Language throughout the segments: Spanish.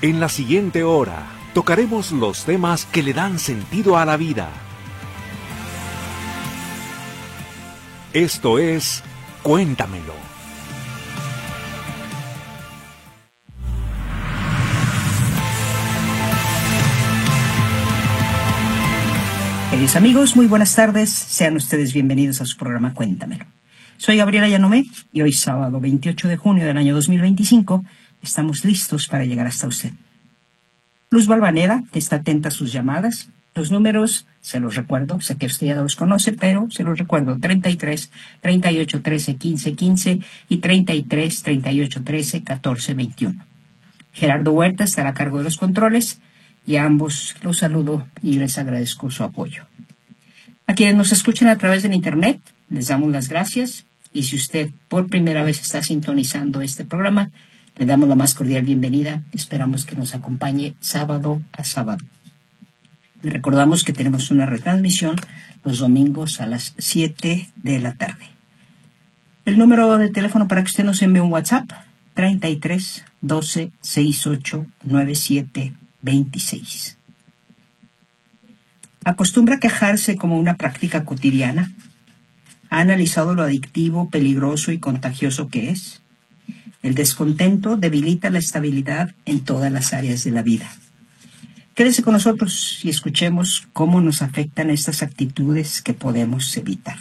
En la siguiente hora, tocaremos los temas que le dan sentido a la vida. Esto es Cuéntamelo. Queridos amigos, muy buenas tardes. Sean ustedes bienvenidos a su programa Cuéntamelo. Soy Gabriela Yanomé y hoy sábado 28 de junio del año 2025 estamos listos para llegar hasta usted. Luz Balvanera está atenta a sus llamadas. Los números, se los recuerdo, sé que usted ya los conoce, pero se los recuerdo: 33 38 13 15 15 y 33 38 13 14 21. Gerardo Huerta estará a cargo de los controles y a ambos los saludo y les agradezco su apoyo. A quienes nos escuchan a través del internet, les damos las gracias, y si usted por primera vez está sintonizando este programa, le damos la más cordial bienvenida. Esperamos que nos acompañe sábado a sábado. Le recordamos que tenemos una retransmisión los domingos a las 7 de la tarde. El número de teléfono para que usted nos envíe un WhatsApp: 33 12 68 97 26. ¿Acostumbra quejarse como una práctica cotidiana? ¿Ha analizado lo adictivo, peligroso y contagioso que es? El descontento debilita la estabilidad en todas las áreas de la vida. Quédese con nosotros y escuchemos cómo nos afectan estas actitudes que podemos evitar.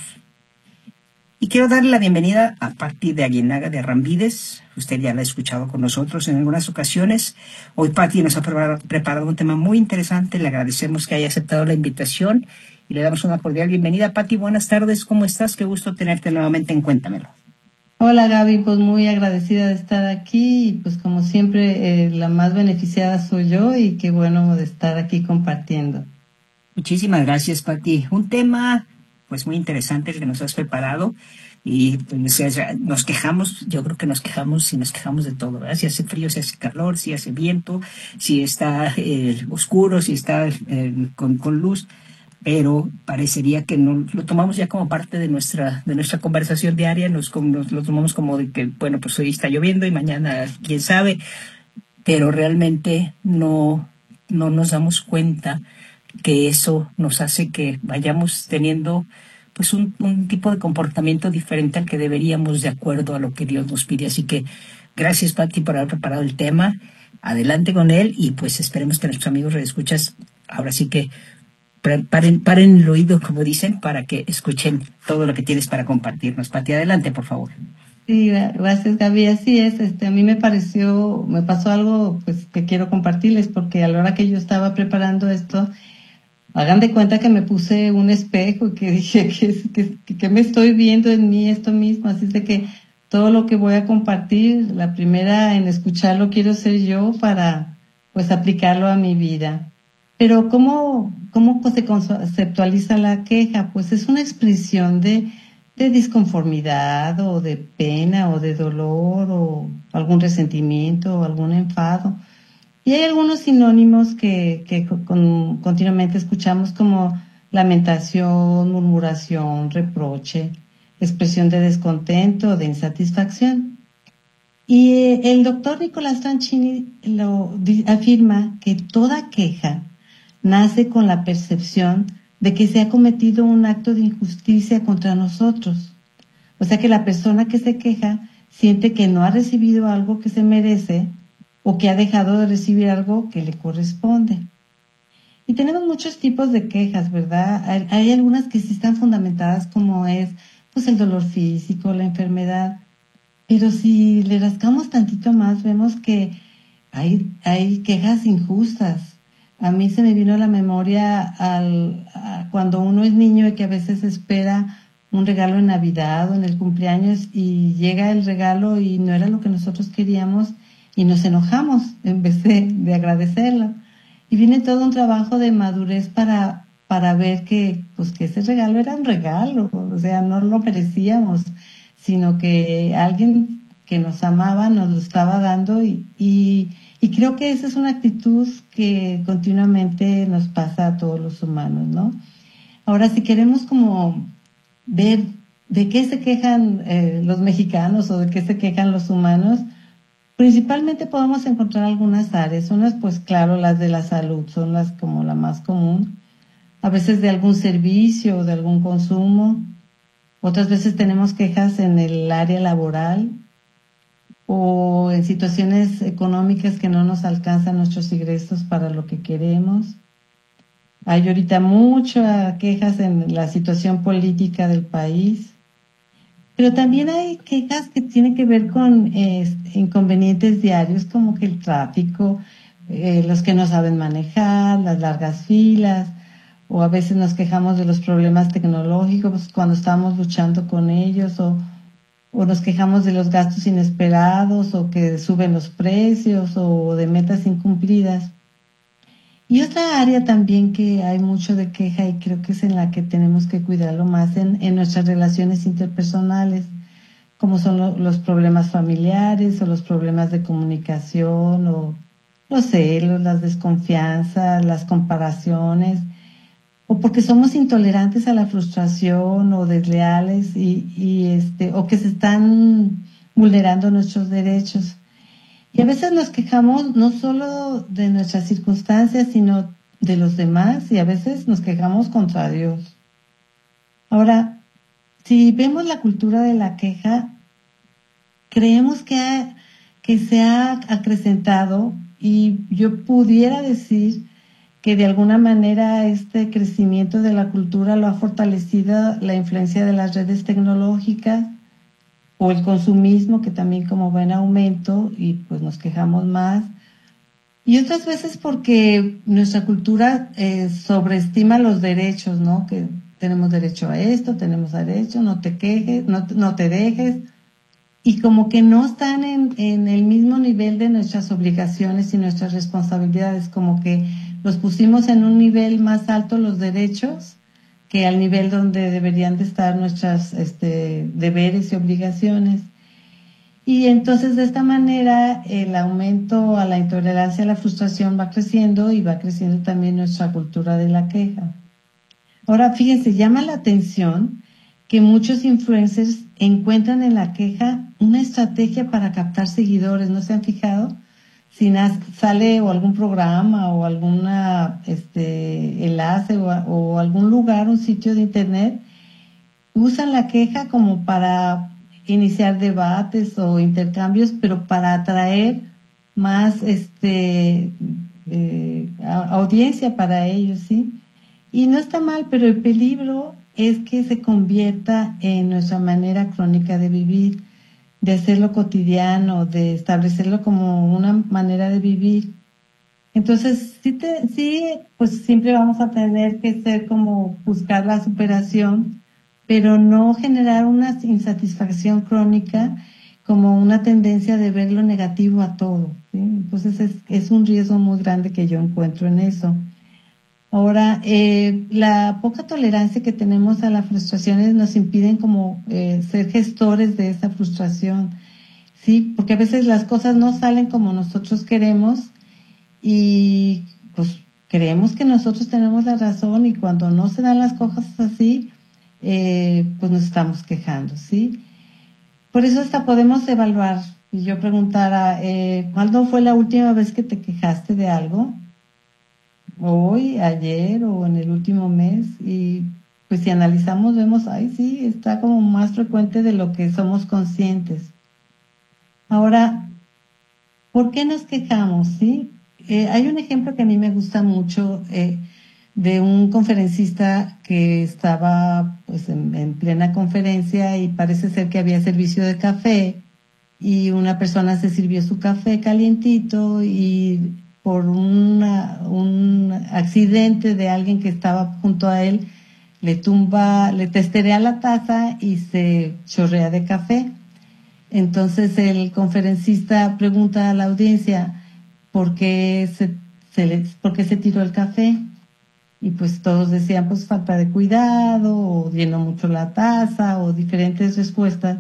Y quiero darle la bienvenida a Patti de Aguinaga de Arrambides. Usted ya la ha escuchado con nosotros en algunas ocasiones. Hoy Patti nos ha preparado un tema muy interesante. Le agradecemos que haya aceptado la invitación y le damos una cordial bienvenida. Patti, buenas tardes. ¿Cómo estás? Qué gusto tenerte nuevamente en Cuéntamelo. Hola Gaby, pues muy agradecida de estar aquí y pues como siempre la más beneficiada soy yo, y qué bueno de estar aquí compartiendo. Muchísimas gracias, Patti. Un tema pues muy interesante el que nos has preparado, y pues, nos quejamos, yo creo que nos quejamos de todo, ¿verdad? Si hace frío, si hace calor, si hace viento, si está oscuro, si está con luz. Pero parecería que no lo tomamos ya como parte de nuestra conversación diaria, lo tomamos como de que, bueno, pues hoy está lloviendo y mañana quién sabe, pero realmente no nos damos cuenta que eso nos hace que vayamos teniendo pues un tipo de comportamiento diferente al que deberíamos, de acuerdo a lo que Dios nos pide. Así que gracias, Patti, por haber preparado el tema. Adelante con él, y pues esperemos que nuestros amigos redescuchas ahora sí que paren el oído, como dicen, para que escuchen todo lo que tienes para compartirnos. Patti, adelante, por favor. Sí, gracias Gaby, así es. A mí me pasó algo pues que quiero compartirles, porque a la hora que yo estaba preparando esto, hagan de cuenta que me puse un espejo y que dije que me estoy viendo en mí esto mismo. Así es de que todo lo que voy a compartir, la primera en escucharlo quiero ser yo, para pues aplicarlo a mi vida. Pero ¿cómo se conceptualiza la queja? Pues es una expresión de disconformidad, o de pena, o de dolor, o algún resentimiento, o algún enfado. Y hay algunos sinónimos que continuamente escuchamos, como lamentación, murmuración, reproche, expresión de descontento o de insatisfacción. Y el doctor Nicolás Tranchini afirma que toda queja nace con la percepción de que se ha cometido un acto de injusticia contra nosotros. O sea que la persona que se queja siente que no ha recibido algo que se merece, o que ha dejado de recibir algo que le corresponde. Y tenemos muchos tipos de quejas, ¿verdad? Hay algunas que sí están fundamentadas, como es pues el dolor físico, la enfermedad. Pero si le rascamos tantito más, vemos que hay quejas injustas. A mí se me vino a la memoria a cuando uno es niño y que a veces espera un regalo en Navidad o en el cumpleaños, y llega el regalo y no era lo que nosotros queríamos, y nos enojamos en vez de agradecerlo. Y viene todo un trabajo de madurez para ver que ese regalo era un regalo, o sea, no lo merecíamos, sino que alguien que nos amaba nos lo estaba dando, y creo que esa es una actitud que continuamente nos pasa a todos los humanos, ¿no? Ahora, si queremos como ver de qué se quejan los mexicanos, o de qué se quejan los humanos, Principalmente podemos encontrar algunas áreas. Unas, pues claro, las de la salud son las como la más común. A veces de algún servicio o de algún consumo. Otras veces tenemos quejas en el área laboral o en situaciones económicas que no nos alcanzan nuestros ingresos para lo que queremos. Hay ahorita muchas quejas en la situación política del país, pero también hay quejas que tienen que ver con inconvenientes diarios como que el tráfico, los que no saben manejar, las largas filas, o a veces nos quejamos de los problemas tecnológicos cuando estamos luchando con ellos, o nos quejamos de los gastos inesperados, o que suben los precios, o de metas incumplidas. Y otra área también que hay mucho de queja y creo que es en la que tenemos que cuidarlo más en nuestras relaciones interpersonales, como son los problemas familiares o los problemas de comunicación o los celos, las desconfianzas, las comparaciones, o porque somos intolerantes a la frustración o desleales o que se están vulnerando nuestros derechos. Y a veces nos quejamos no solo de nuestras circunstancias, sino de los demás, y a veces nos quejamos contra Dios. Ahora, si vemos la cultura de la queja, creemos que se ha acrecentado, y yo pudiera decir que de alguna manera este crecimiento de la cultura lo ha fortalecido la influencia de las redes tecnológicas, o el consumismo, que también como va en aumento y pues nos quejamos más. Y otras veces porque nuestra cultura sobreestima los derechos, ¿no? Que tenemos derecho a esto, tenemos derecho, no te quejes, no te dejes. Y como que no están en el mismo nivel de nuestras obligaciones y nuestras responsabilidades, como que los pusimos en un nivel más alto los derechos que al nivel donde deberían de estar nuestras deberes y obligaciones. Y entonces de esta manera el aumento a la intolerancia, a la frustración va creciendo, y va creciendo también nuestra cultura de la queja. Ahora fíjense, llama la atención que muchos influencers encuentran en la queja una estrategia para captar seguidores. ¿No se han fijado? Si sale o algún programa o alguna enlace o algún lugar, un sitio de internet, usan la queja como para iniciar debates o intercambios, pero para atraer más audiencia para ellos, ¿sí? Y no está mal, pero el peligro es que se convierta en nuestra manera crónica de vivir, de hacerlo cotidiano, de establecerlo como una manera de vivir. Entonces, pues siempre vamos a tener que ser como buscar la superación, pero no generar una insatisfacción crónica como una tendencia de ver lo negativo a todo, ¿sí? Entonces es un riesgo muy grande que yo encuentro en eso. Ahora, la poca tolerancia que tenemos a las frustraciones nos impiden como ser gestores de esa frustración, ¿sí? Porque a veces las cosas no salen como nosotros queremos y pues creemos que nosotros tenemos la razón, y cuando no se dan las cosas así, pues nos estamos quejando, ¿sí? Por eso hasta podemos evaluar. Y yo preguntara, ¿cuándo fue la última vez que te quejaste de algo? Hoy, ayer o en el último mes. Y pues si analizamos vemos, ay sí, está como más frecuente de lo que somos conscientes. Ahora, ¿por qué nos quejamos? ¿Sí? Hay un ejemplo que a mí me gusta mucho de un conferencista que estaba pues en plena conferencia, y parece ser que había servicio de café, y una persona se sirvió su café calientito, y por un accidente de alguien que estaba junto a él, le testerea la taza y se chorrea de café. Entonces el conferencista pregunta a la audiencia por qué por qué se tiró el café, y pues todos decían pues falta de cuidado, o llenó mucho la taza, o diferentes respuestas.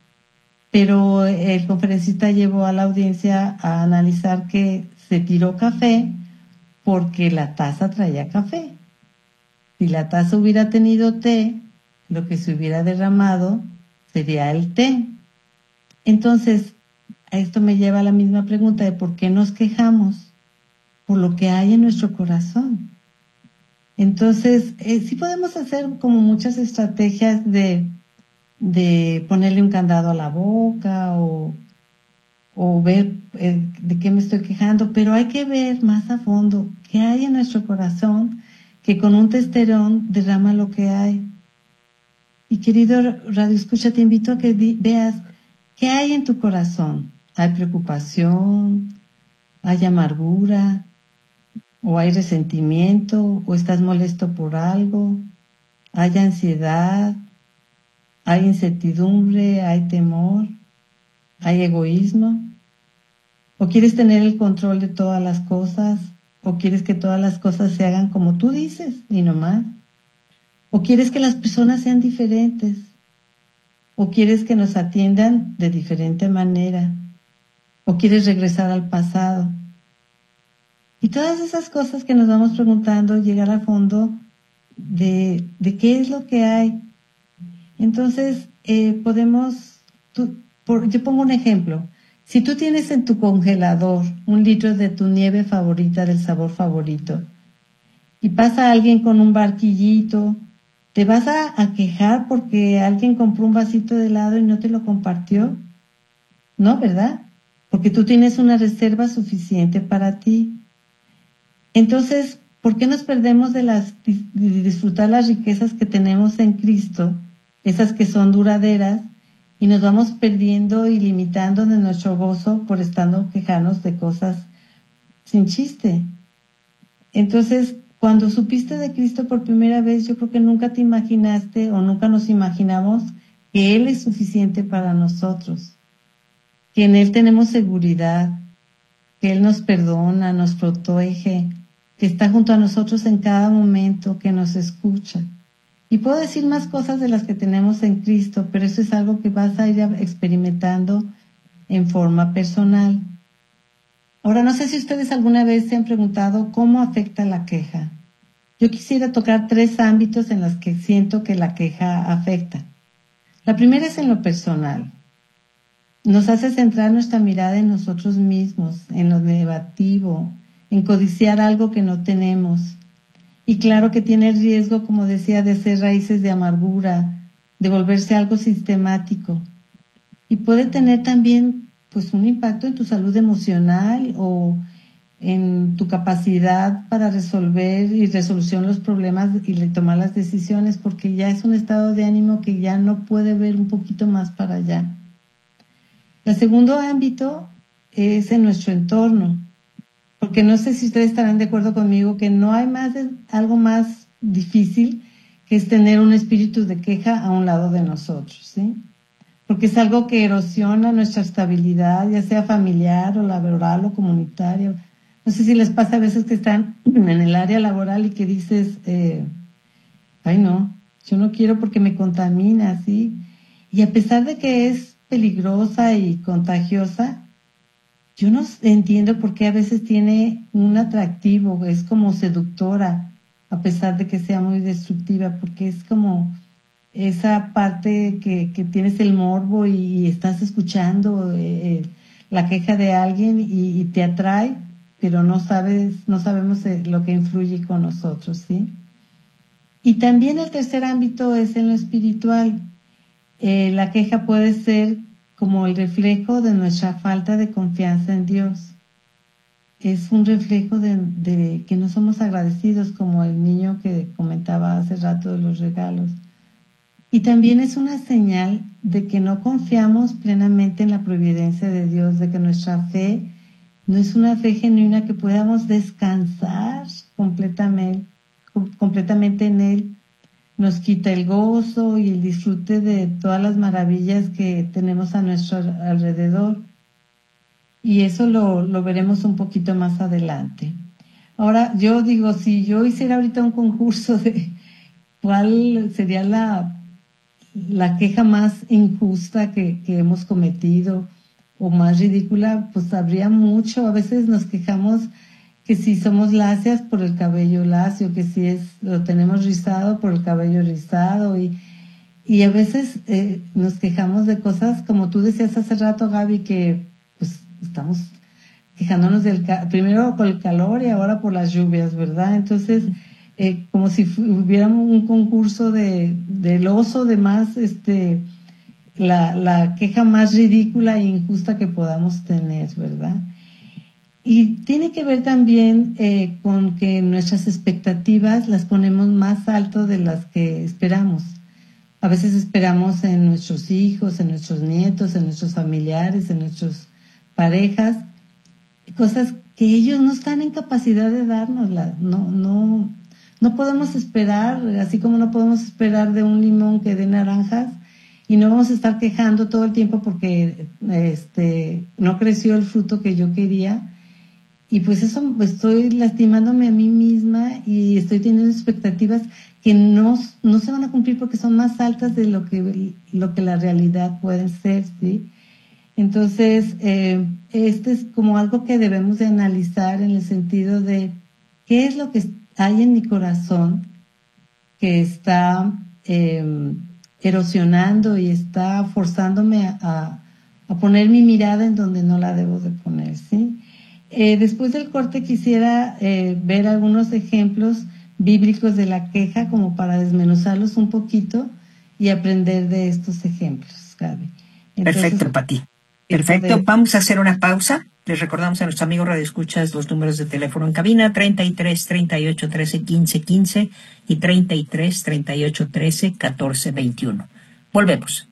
Pero el conferencista llevó a la audiencia a analizar que se tiró café porque la taza traía café. Si la taza hubiera tenido té, lo que se hubiera derramado sería el té. Entonces, esto me lleva a la misma pregunta de por qué nos quejamos por lo que hay en nuestro corazón. Entonces, sí podemos hacer como muchas estrategias de ponerle un candado a la boca o ver de qué me estoy quejando, pero hay que ver más a fondo qué hay en nuestro corazón, que con un testerón derrama lo que hay. Y querido Radio Escucha, te invito a que veas qué hay en tu corazón. ¿Hay preocupación? ¿Hay amargura? ¿O hay resentimiento? ¿O estás molesto por algo? ¿Hay ansiedad? ¿Hay incertidumbre? ¿Hay temor? ¿Hay egoísmo? ¿O quieres tener el control de todas las cosas? ¿O quieres que todas las cosas se hagan como tú dices y no más? ¿O quieres que las personas sean diferentes? ¿O quieres que nos atiendan de diferente manera? ¿O quieres regresar al pasado? Y todas esas cosas que nos vamos preguntando, llegar al fondo de qué es lo que hay. Entonces, yo pongo un ejemplo. Si tú tienes en tu congelador 1 litro de tu nieve favorita, del sabor favorito, y pasa alguien con un barquillito, ¿te vas a quejar porque alguien compró un vasito de helado y no te lo compartió? No, ¿verdad? Porque tú tienes una reserva suficiente para ti. Entonces, ¿por qué nos perdemos de disfrutar las riquezas que tenemos en Cristo, esas que son duraderas, y nos vamos perdiendo y limitando de nuestro gozo por estando quejarnos de cosas sin chiste? Entonces, cuando supiste de Cristo por primera vez, yo creo que nunca te imaginaste o nunca nos imaginamos que Él es suficiente para nosotros, que en Él tenemos seguridad, que Él nos perdona, nos protege, que está junto a nosotros en cada momento, que nos escucha. Y puedo decir más cosas de las que tenemos en Cristo, pero eso es algo que vas a ir experimentando en forma personal. Ahora, no sé si ustedes alguna vez se han preguntado cómo afecta la queja. Yo quisiera tocar 3 ámbitos en los que siento que la queja afecta. La primera es en lo personal. Nos hace centrar nuestra mirada en nosotros mismos, en lo negativo, en codiciar algo que no tenemos. Y claro que tiene el riesgo, como decía, de ser raíces de amargura, de volverse algo sistemático. Y puede tener también pues un impacto en tu salud emocional o en tu capacidad para resolver y resolución los problemas y tomar las decisiones, porque ya es un estado de ánimo que ya no puede ver un poquito más para allá. El segundo ámbito es en nuestro entorno, porque no sé si ustedes estarán de acuerdo conmigo que no hay algo más difícil que es tener un espíritu de queja a un lado de nosotros, ¿sí? Porque es algo que erosiona nuestra estabilidad, ya sea familiar o laboral o comunitaria. No sé si les pasa a veces que están en el área laboral y que dices, ay no, yo no quiero porque me contamina, ¿sí? Y a pesar de que es peligrosa y contagiosa, yo no entiendo por qué a veces tiene un atractivo, es como seductora, a pesar de que sea muy destructiva, porque es como esa parte que tienes el morbo y estás escuchando la queja de alguien y te atrae, pero no sabemos lo que influye con nosotros, ¿sí? Y también el tercer ámbito es en lo espiritual. La queja puede ser como el reflejo de nuestra falta de confianza en Dios. Es un reflejo de que no somos agradecidos, como el niño que comentaba hace rato de los regalos. Y también es una señal de que no confiamos plenamente en la providencia de Dios, de que nuestra fe no es una fe genuina que podamos descansar completamente en Él. Nos quita el gozo y el disfrute de todas las maravillas que tenemos a nuestro alrededor. Y eso lo veremos un poquito más adelante. Ahora, yo digo, si yo hiciera ahorita un concurso de cuál sería la queja más injusta que hemos cometido o más ridícula, pues habría mucho. A veces nos quejamos que si somos lacias por el cabello lacio, que si lo tenemos rizado por el cabello rizado y a veces nos quejamos de cosas como tú decías hace rato, Gaby, que pues estamos quejándonos primero por el calor y ahora por las lluvias, ¿verdad? Entonces, como si hubiéramos un concurso del oso de más, la queja más ridícula e injusta que podamos tener, ¿verdad? Y tiene que ver también con que nuestras expectativas las ponemos más alto de las que esperamos. A veces esperamos en nuestros hijos, en nuestros nietos, en nuestros familiares, en nuestras parejas, cosas que ellos no están en capacidad de dárnoslas. No podemos esperar, así como no podemos esperar de un limón que dé naranjas, y no vamos a estar quejando todo el tiempo porque no creció el fruto que yo quería. Y pues eso, pues estoy lastimándome a mí misma y estoy teniendo expectativas que no se van a cumplir porque son más altas de lo que la realidad puede ser, ¿sí? Entonces, este es como algo que debemos de analizar en el sentido de qué es lo que hay en mi corazón que está erosionando y está forzándome a poner mi mirada en donde no la debo de poner, ¿sí? Después del corte quisiera ver algunos ejemplos bíblicos de la queja como para desmenuzarlos un poquito y aprender de estos ejemplos, Gaby. Entonces, perfecto, Pati. Perfecto. Vamos a hacer una pausa. Les recordamos a nuestros amigos radioescuchas los números de teléfono en cabina: 33 38 13 15 15 y 33 38 13 14 21. Volvemos.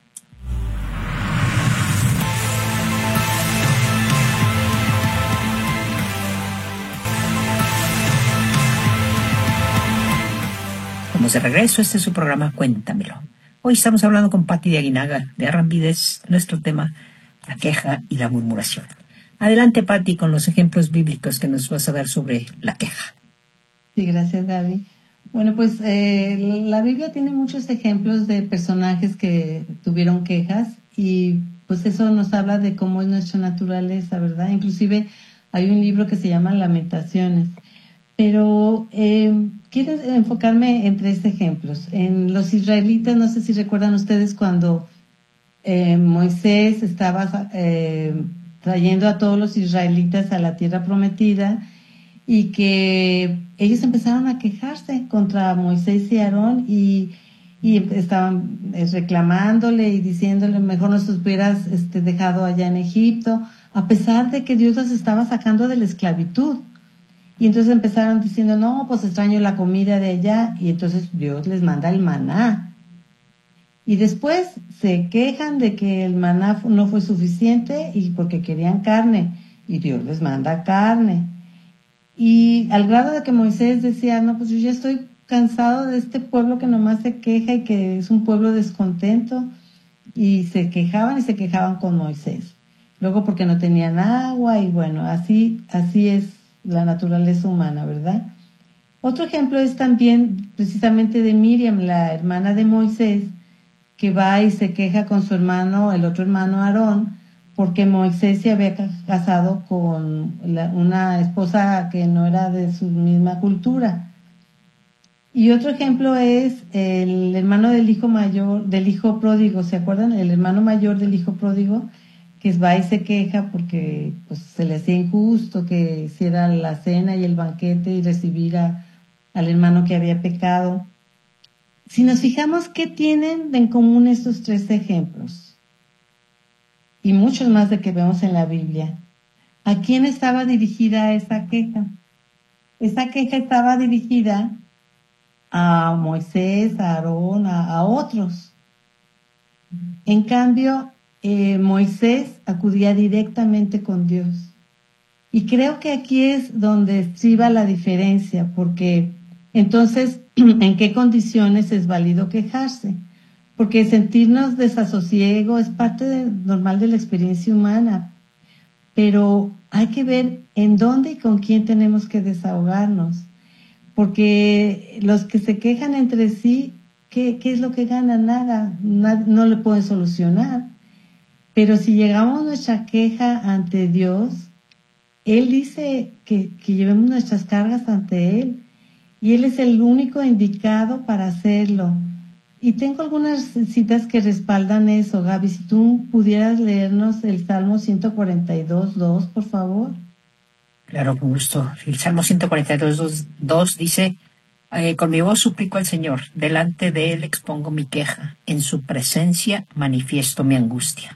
Estamos de regreso. Este es su programa Cuéntamelo. Hoy estamos hablando con Pati de Aguinaga de Arrambides. Nuestro tema: la queja y la murmuración. Adelante, Pati, con los ejemplos bíblicos que nos vas a dar sobre la queja. Sí, gracias, Gaby. Bueno, pues la Biblia tiene muchos ejemplos de personajes que tuvieron quejas y pues eso nos habla de cómo es nuestra naturaleza, ¿verdad? Inclusive hay un libro que se llama Lamentaciones. Pero quiero enfocarme en 3 ejemplos. En los israelitas, no sé si recuerdan ustedes cuando Moisés estaba trayendo a todos los israelitas a la tierra prometida y que ellos empezaron a quejarse contra Moisés y Aarón y estaban reclamándole y diciéndole: mejor nos hubieras dejado allá en Egipto, a pesar de que Dios los estaba sacando de la esclavitud. Y entonces empezaron diciendo: no, pues extraño la comida de allá. Y entonces Dios les manda el maná. Y después se quejan de que el maná no fue suficiente y porque querían carne. Y Dios les manda carne. Y al grado de que Moisés decía: no, pues yo ya estoy cansado de este pueblo que nomás se queja y que es un pueblo descontento. Y se quejaban con Moisés. Luego porque no tenían agua y bueno, así es la naturaleza humana, ¿verdad? Otro ejemplo es también precisamente de Miriam, la hermana de Moisés, que va y se queja con su hermano, el otro hermano Aarón, porque Moisés se había casado con una esposa que no era de su misma cultura. Y otro ejemplo es el hermano del hijo pródigo, ¿se acuerdan? El hermano mayor del hijo pródigo, que va y se queja porque pues, se le hacía injusto que hiciera la cena y el banquete y recibir al hermano que había pecado. Si nos fijamos, ¿qué tienen en común estos 3 ejemplos? Y muchos más de que vemos en la Biblia. ¿A quién estaba dirigida esa queja? Esa queja estaba dirigida a Moisés, a Aarón, a otros. En cambio, Moisés acudía directamente con Dios. Y creo que aquí es donde estriba la diferencia, porque entonces, ¿en qué condiciones es válido quejarse? Porque sentirnos desasosiego es parte normal de la experiencia humana, pero hay que ver en dónde y con quién tenemos que desahogarnos, porque los que se quejan entre sí, ¿qué es lo que ganan? Nada, no le pueden solucionar. Pero si llegamos nuestra queja ante Dios, Él dice que llevemos nuestras cargas ante Él y Él es el único indicado para hacerlo. Y tengo algunas citas que respaldan eso, Gaby. Si tú pudieras leernos el Salmo 142:2, por favor. Claro, con gusto. El Salmo 142, 2 dice, con mi voz suplico al Señor, delante de Él expongo mi queja, en su presencia manifiesto mi angustia.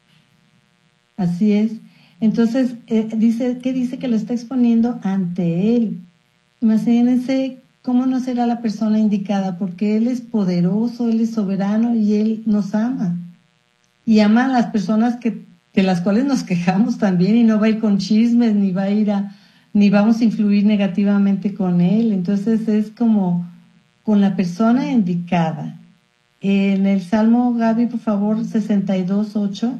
Así es. Entonces, dice que lo está exponiendo ante Él. Imagínense cómo no será la persona indicada, porque Él es poderoso, Él es soberano y Él nos ama. Y ama a las personas de las cuales nos quejamos también, y no va a ir con chismes, ni vamos a influir negativamente con Él. Entonces es como con la persona indicada. En el Salmo, Gaby, por favor, 62:8.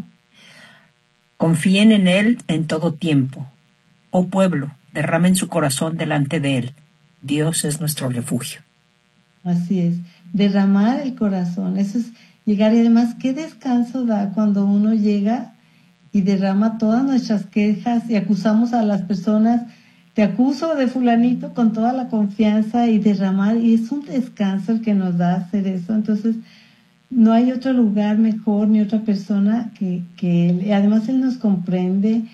Confíen en Él en todo tiempo. Oh pueblo, derramen su corazón delante de Él. Dios es nuestro refugio. Así es, derramar el corazón, eso es llegar. Y además, qué descanso da cuando uno llega y derrama todas nuestras quejas y acusamos a las personas. Te acuso de fulanito con toda la confianza y derramar, y es un descanso el que nos da hacer eso. Entonces, no hay otro lugar mejor ni otra persona que Él. Y además, Él nos comprende.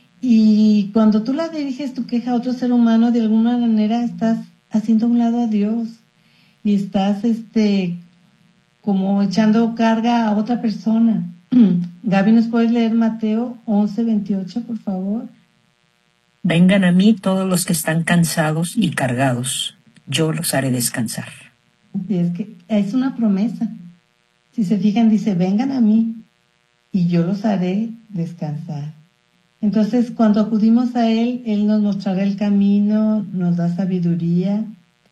Y cuando tú la diriges tu queja a otro ser humano, de alguna manera estás haciendo a un lado a Dios y estás como echando carga a otra persona. Gaby, ¿nos puedes leer Mateo 11:28, por favor? Vengan a mí todos los que están cansados y cargados, yo los haré descansar. Y es que es una promesa. Si se fijan, dice, vengan a mí y yo los haré descansar. Entonces, cuando acudimos a Él, Él nos mostrará el camino, nos da sabiduría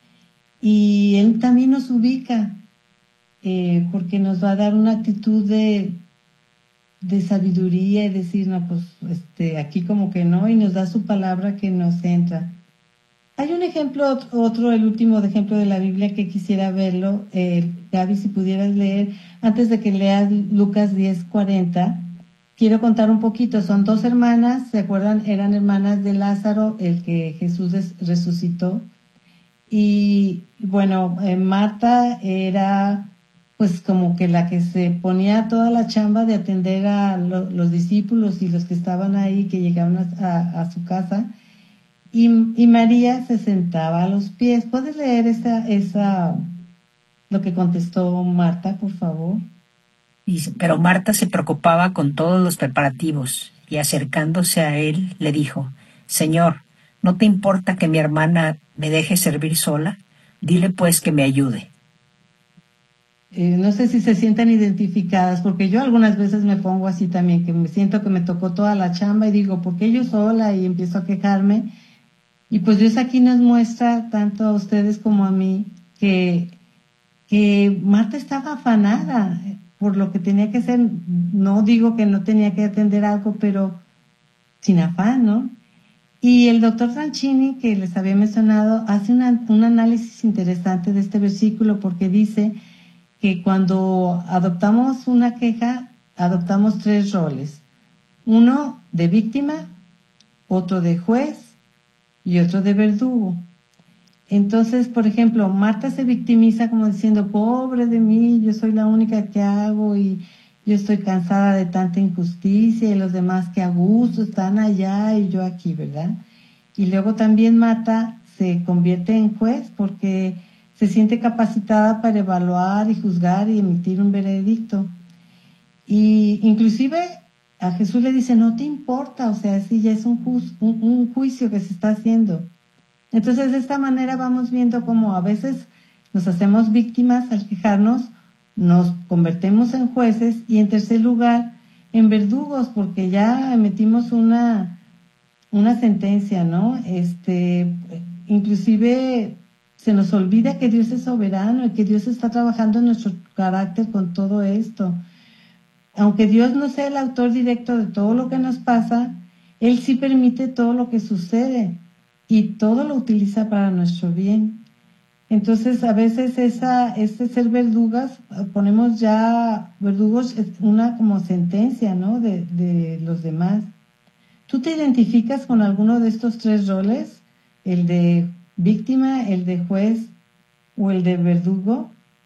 y Él también nos ubica, porque nos va a dar una actitud de sabiduría y decir, no, pues aquí como que no, y nos da su palabra que nos entra. Hay un ejemplo, el último ejemplo de la Biblia que quisiera verlo, Gaby, si pudieras leer, antes de que leas Lucas 10:40. Quiero contar un poquito. Son dos hermanas, ¿se acuerdan? Eran hermanas de Lázaro, el que Jesús resucitó. Y bueno, Marta era pues como que la que se ponía toda la chamba de atender a los discípulos y los que estaban ahí, que llegaban a su casa. Y María se sentaba a los pies. ¿Puedes leer lo que contestó Marta, por favor? Pero Marta se preocupaba con todos los preparativos y acercándose a él le dijo, Señor, ¿no te importa que mi hermana me deje servir sola? Dile pues que me ayude. No sé si se sientan identificadas, porque yo algunas veces me pongo así también, que me siento que me tocó toda la chamba y digo, ¿por qué yo sola? Y empiezo a quejarme. Y pues Dios aquí nos muestra, tanto a ustedes como a mí, que Marta estaba afanada por lo que tenía que hacer. No digo que no tenía que atender algo, pero sin afán, ¿no? Y el doctor Franchini, que les había mencionado, hace un análisis interesante de este versículo, porque dice que cuando adoptamos una queja, adoptamos 3 roles. Uno de víctima, otro de juez y otro de verdugo. Entonces, por ejemplo, Marta se victimiza como diciendo, pobre de mí, yo soy la única que hago y yo estoy cansada de tanta injusticia y los demás que a gusto están allá y yo aquí, ¿verdad? Y luego también Marta se convierte en juez porque se siente capacitada para evaluar y juzgar y emitir un veredicto. Y inclusive a Jesús le dice, no te importa, o sea, sí, ya es un juicio que se está haciendo. Entonces, de esta manera vamos viendo cómo a veces nos hacemos víctimas al quejarnos, nos convertimos en jueces y, en tercer lugar, en verdugos, porque ya emitimos una sentencia, ¿no? Inclusive se nos olvida que Dios es soberano y que Dios está trabajando en nuestro carácter con todo esto. Aunque Dios no sea el autor directo de todo lo que nos pasa, Él sí permite todo lo que sucede y todo lo utiliza para nuestro bien. Entonces, a veces ser verdugas, ponemos ya verdugos, es una como sentencia, ¿no? De los demás. ¿Tú te identificas con alguno de estos 3 roles? ¿El de víctima, el de juez o el de verdugo?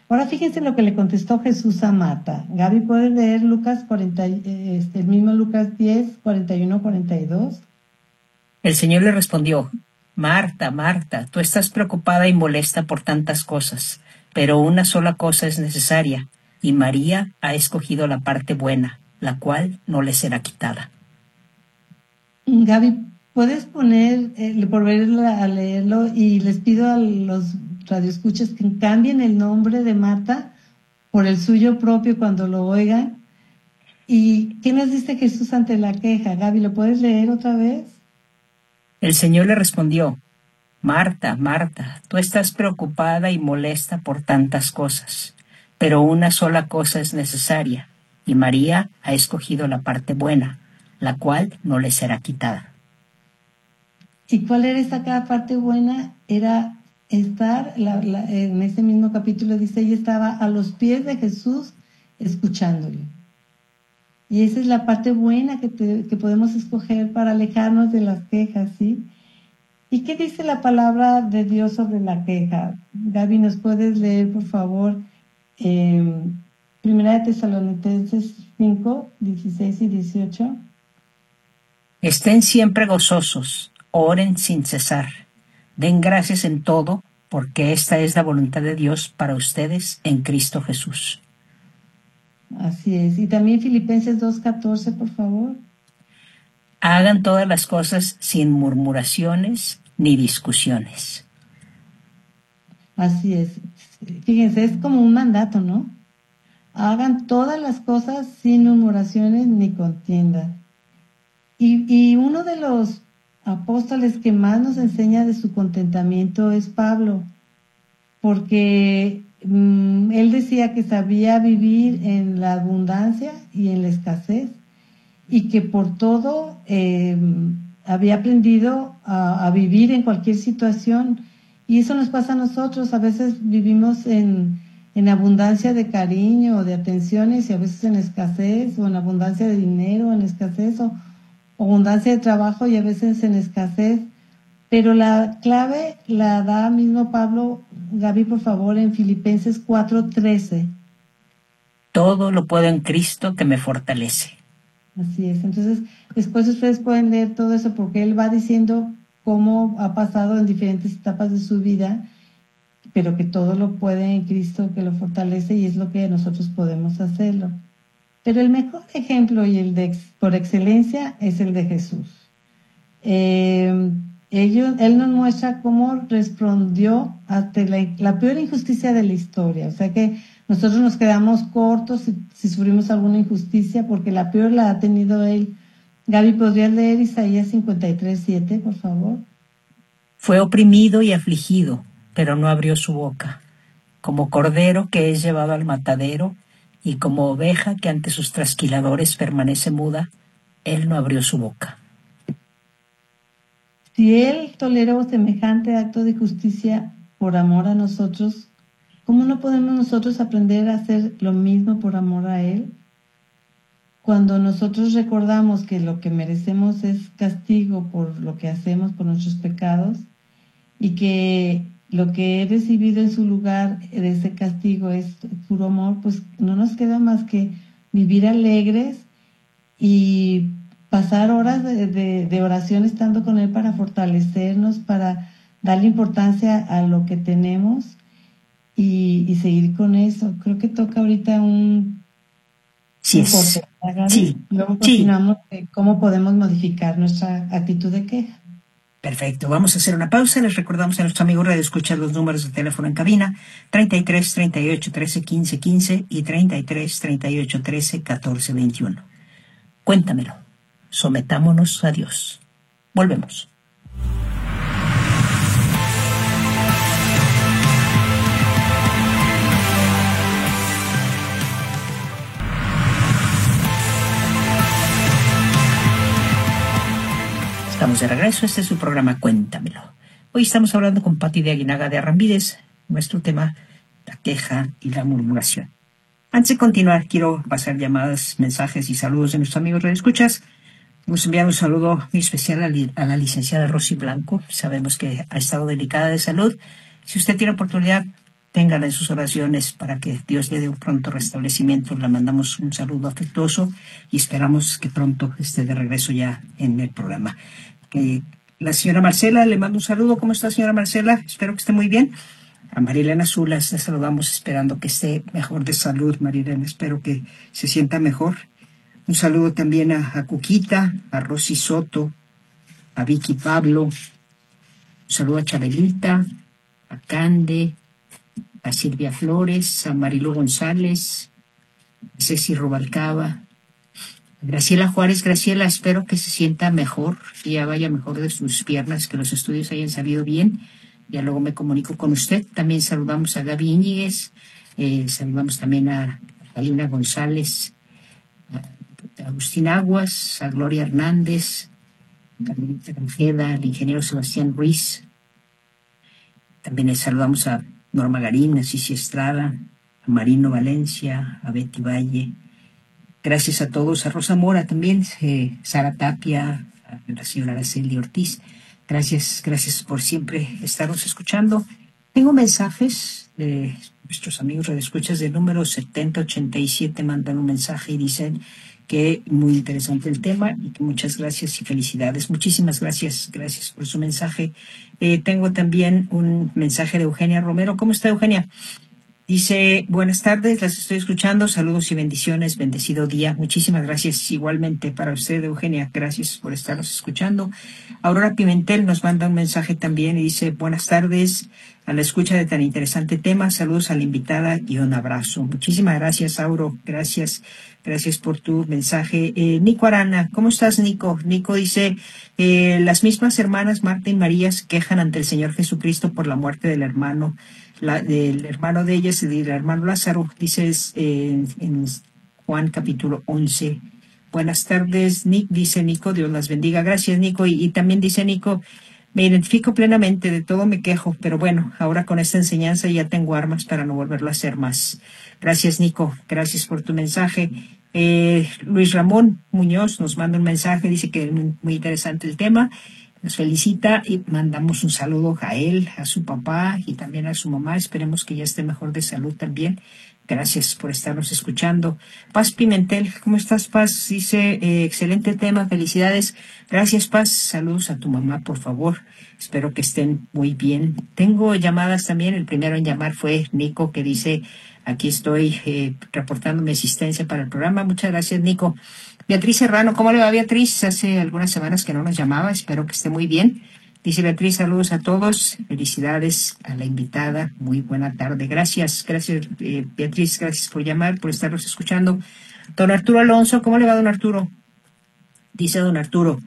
Ahora fíjense lo que le contestó Jesús a Marta. Gaby, ¿puedes leer Lucas 40, el mismo Lucas 10, 41, 42? El Señor le respondió: Marta, Marta, tú estás preocupada y molesta por tantas cosas, pero una sola cosa es necesaria, y María ha escogido la parte buena, la cual no le será quitada. Gaby, ¿puedes poner, volver a leerlo? Y les pido a los radioescuchas que cambien el nombre de Marta por el suyo propio cuando lo oigan. ¿Y qué nos dice Jesús ante la queja? Gaby, ¿lo puedes leer otra vez? El Señor le respondió: Marta, Marta, tú estás preocupada y molesta por tantas cosas, pero una sola cosa es necesaria, y María ha escogido la parte buena, la cual no le será quitada. ¿Y cuál era esa cada parte buena? Era estar, en ese mismo capítulo dice, ella estaba a los pies de Jesús escuchándole. Y esa es la parte buena que podemos escoger para alejarnos de las quejas, ¿sí? ¿Y qué dice la palabra de Dios sobre la queja? Gaby, ¿nos puedes leer, por favor, Primera de Tesalonicenses 5, 16 y 18? Estén siempre gozosos, oren sin cesar, den gracias en todo, porque esta es la voluntad de Dios para ustedes en Cristo Jesús. Así es. Y también Filipenses 2:14, por favor. Hagan todas las cosas sin murmuraciones ni discusiones. Así es. Fíjense, es como un mandato, ¿no? Hagan todas las cosas sin murmuraciones ni contiendas. Y uno de los apóstoles que más nos enseña de su contentamiento es Pablo, porque él decía que sabía vivir en la abundancia y en la escasez, y que por todo había aprendido a vivir en cualquier situación. Y eso nos pasa a nosotros. A veces vivimos en abundancia de cariño o de atenciones, y a veces en escasez, o en abundancia de dinero, en escasez, o abundancia de trabajo y a veces en escasez. Pero la clave la da mismo Pablo. Gaby, por favor, en Filipenses 4:13. Todo lo puedo en Cristo que me fortalece. Así es. Entonces, después ustedes pueden leer todo eso, porque él va diciendo cómo ha pasado en diferentes etapas de su vida, pero que todo lo puede en Cristo que lo fortalece, y es lo que nosotros podemos hacerlo. Pero el mejor ejemplo y por excelencia es el de Jesús. Él nos muestra cómo respondió ante la peor injusticia de la historia. O sea que nosotros nos quedamos cortos si sufrimos alguna injusticia, porque la peor la ha tenido él. Gaby, ¿podrías leer Isaías 53:7, por favor? Fue oprimido y afligido, pero no abrió su boca. Como cordero que es llevado al matadero, y como oveja que ante sus trasquiladores permanece muda, él no abrió su boca. Si él toleró semejante acto de justicia por amor a nosotros, ¿cómo no podemos nosotros aprender a hacer lo mismo por amor a él? Cuando nosotros recordamos que lo que merecemos es castigo por lo que hacemos, por nuestros pecados, y que lo que he recibido en su lugar de ese castigo es puro amor, pues no nos queda más que vivir alegres y pasar horas de oración estando con él para fortalecernos, para darle importancia a lo que tenemos y seguir con eso. Creo que toca ahorita un corte, ¿verdad? Sí. Luego continuamos de cómo podemos modificar nuestra actitud de queja. Perfecto, vamos a hacer una pausa. Les recordamos a nuestros amigos radio escuchar los números de teléfono en cabina: 33 38 13 15 15 y 33 38 13 14 21. Cuéntamelo. Sometámonos a Dios. Volvemos. Estamos de regreso. Este es su programa Cuéntamelo. Hoy estamos hablando con Pati de Aguinaga de Arrambides. Nuestro tema, la queja y la murmuración. Antes de continuar, quiero pasar llamadas, mensajes y saludos de nuestros amigos radioescuchas. Hemos enviado un saludo muy especial a la licenciada Rosy Blanco. Sabemos que ha estado delicada de salud. Si usted tiene oportunidad téngala en sus oraciones para que Dios le dé un pronto restablecimiento. Le mandamos un saludo afectuoso y esperamos que pronto esté de regreso ya en el programa. La señora Marcela, le mando un saludo. ¿Cómo está, señora Marcela? Espero que esté muy bien. A Marilena Zulas le saludamos esperando que esté mejor de salud. Marilena, espero que se sienta mejor. Un saludo también a Cuquita, a Rosy Soto, a Vicky Pablo. Un saludo a Chabelita, a Cande, a Silvia Flores, a Marilu González, a Ceci Rubalcaba, Graciela Juárez. Graciela, espero que se sienta mejor, que ya vaya mejor de sus piernas, que los estudios hayan salido bien. Ya luego me comunico con usted. También saludamos a Gaby Íñiguez, saludamos también a Galina González, a Agustín Aguas, a Gloria Hernández, a Carmelita Granjeda, al ingeniero Sebastián Ruiz. También les saludamos a Norma Garín, a Cici Estrada, a Marino Valencia, a Betty Valle. Gracias a todos, a Rosa Mora también, Sara Tapia, a la señora Araceli Ortiz. Gracias por siempre estarnos escuchando. Tengo mensajes de nuestros amigos radioescuchas del número 7087, mandan un mensaje y dicen que muy interesante el tema y que muchas gracias y felicidades. Muchísimas gracias por su mensaje. Tengo también un mensaje de Eugenia Romero. ¿Cómo está, Eugenia? Dice, buenas tardes, las estoy escuchando, saludos y bendiciones, bendecido día. Muchísimas gracias igualmente para usted, Eugenia, gracias por estarnos escuchando. Aurora Pimentel nos manda un mensaje también y dice, buenas tardes, a la escucha de tan interesante tema, saludos a la invitada y un abrazo. Muchísimas gracias, Auro, gracias por tu mensaje. Nico Arana, ¿cómo estás, Nico? Nico dice, las mismas hermanas Marta y María se quejan ante el Señor Jesucristo por la muerte del hermano de ellas, el hermano Lázaro, dices en Juan capítulo 11. Buenas tardes, dice Nico, Dios las bendiga. Gracias, Nico. Y también dice Nico, me identifico plenamente, de todo me quejo, pero bueno, ahora con esta enseñanza ya tengo armas para no volverlo a hacer más. Gracias, Nico, gracias por tu mensaje. Luis Ramón Muñoz nos manda un mensaje, dice que es muy interesante el tema. Nos felicita y mandamos un saludo a él, a su papá y también a su mamá. Esperemos que ya esté mejor de salud también. Gracias por estarnos escuchando. Paz Pimentel, ¿cómo estás, Paz? Dice, excelente tema, felicidades. Gracias, Paz. Saludos a tu mamá, por favor. Espero que estén muy bien. Tengo llamadas también. El primero en llamar fue Nico, que dice, aquí estoy reportando mi asistencia para el programa. Muchas gracias, Nico. Beatriz Serrano, ¿cómo le va, Beatriz? Hace algunas semanas que no nos llamaba, espero que esté muy bien. Dice Beatriz, saludos a todos, felicidades a la invitada, muy buena tarde. Gracias, Beatriz, gracias por llamar, por estarnos escuchando. Don Arturo Alonso, ¿cómo le va, don Arturo? Dice don Arturo,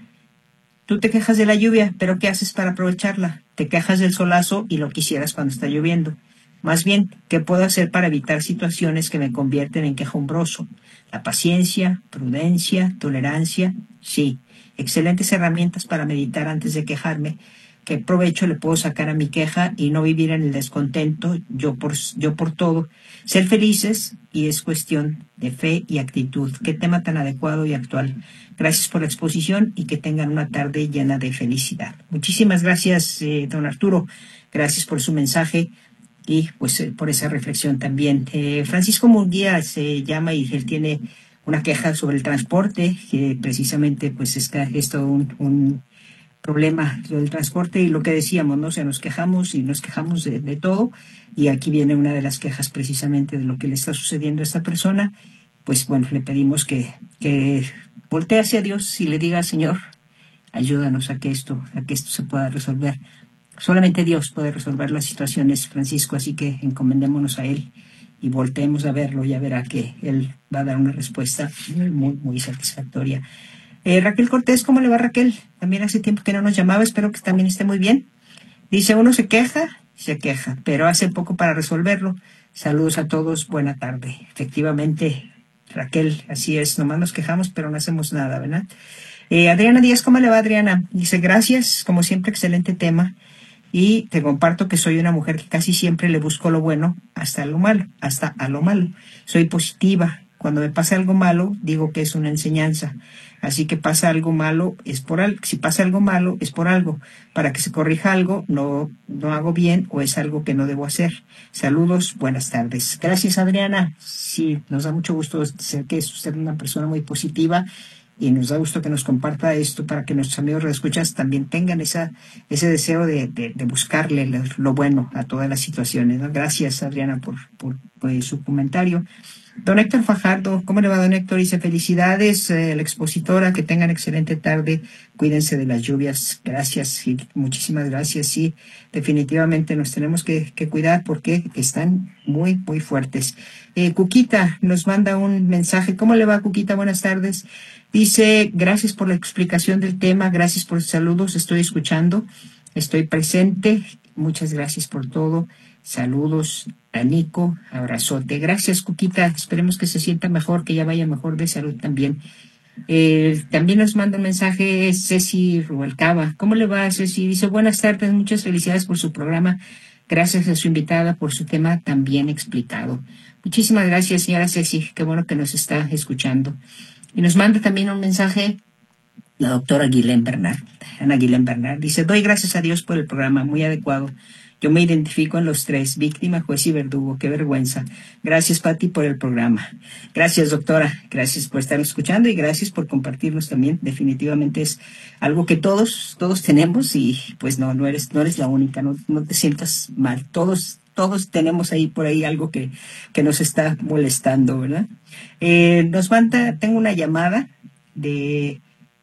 tú te quejas de la lluvia, pero ¿qué haces para aprovecharla? Te quejas del solazo y lo quisieras cuando está lloviendo. Más bien, ¿qué puedo hacer para evitar situaciones que me convierten en quejumbroso? La paciencia, prudencia, tolerancia, sí. Excelentes herramientas para meditar antes de quejarme. ¿Qué provecho le puedo sacar a mi queja y no vivir en el descontento, yo por todo? Ser felices y es cuestión de fe y actitud. Qué tema tan adecuado y actual. Gracias por la exposición y que tengan una tarde llena de felicidad. Muchísimas gracias, don Arturo. Gracias por su mensaje. Y pues por esa reflexión también. Francisco Munguía se llama y él tiene una queja sobre el transporte, que precisamente pues es todo un problema del transporte y lo que decíamos, ¿no? O sea, nos quejamos de todo y aquí viene una de las quejas precisamente de lo que le está sucediendo a esta persona. Pues bueno, le pedimos que voltee hacia Dios y le diga, Señor, ayúdanos a que esto se pueda resolver. Solamente Dios puede resolver las situaciones, Francisco, así que encomendémonos a Él y volteemos a verlo, ya verá que Él va a dar una respuesta muy, muy satisfactoria. Raquel Cortés, ¿cómo le va, Raquel? También hace tiempo que no nos llamaba, espero que también esté muy bien. Dice, uno se queja, pero hace poco para resolverlo. Saludos a todos, buena tarde. Efectivamente, Raquel, así es, nomás nos quejamos, pero no hacemos nada, ¿verdad? Adriana Díaz, ¿cómo le va, Adriana? Dice, gracias, como siempre, excelente tema. Y te comparto que soy una mujer que casi siempre le busco lo bueno hasta a lo malo. Soy positiva, Cuando me pasa algo malo, digo que es una enseñanza. Así que pasa algo malo, es por algo. Si pasa algo malo, es por algo. Para que se corrija algo, no hago bien o es algo que no debo hacer. Saludos, buenas tardes. Gracias, Adriana. Sí, nos da mucho gusto ser que es usted una persona muy positiva y nos da gusto que nos comparta esto para que nuestros amigos escuchas también tengan ese deseo de buscarle lo bueno a todas las situaciones, ¿no? Gracias, Adriana, por su comentario. Don Héctor Fajardo, ¿cómo le va, don Héctor? Dice, felicidades a la expositora, que tengan excelente tarde, cuídense de las lluvias. Gracias, sí, muchísimas gracias. Sí, definitivamente nos tenemos que cuidar porque están muy, muy fuertes. Cuquita nos manda un mensaje. ¿Cómo le va, Cuquita? Buenas tardes. Dice, gracias por la explicación del tema, gracias por los saludos, estoy escuchando, estoy presente, muchas gracias por todo. Saludos a Nico, abrazote. Gracias, Cuquita. Esperemos que se sienta mejor, que ya vaya mejor de salud también. También nos manda un mensaje Ceci Rubalcaba. ¿Cómo le va, Ceci? Dice, buenas tardes, muchas felicidades por su programa. Gracias a su invitada por su tema tan bien explicado. Muchísimas gracias, señora Ceci. Qué bueno que nos está escuchando. Y nos manda también un mensaje la doctora Guilén Bernard, Ana Guilén Bernard. Dice, doy gracias a Dios por el programa, muy adecuado. Yo me identifico en los tres, víctima, juez y verdugo. Qué vergüenza. Gracias, Pati, por el programa. Gracias, doctora. Gracias por estar escuchando y gracias por compartirnos también. Definitivamente es algo que todos tenemos y pues no eres la única. No te sientas mal. Todos tenemos ahí por ahí algo que nos está molestando, ¿verdad? Tengo una llamada de...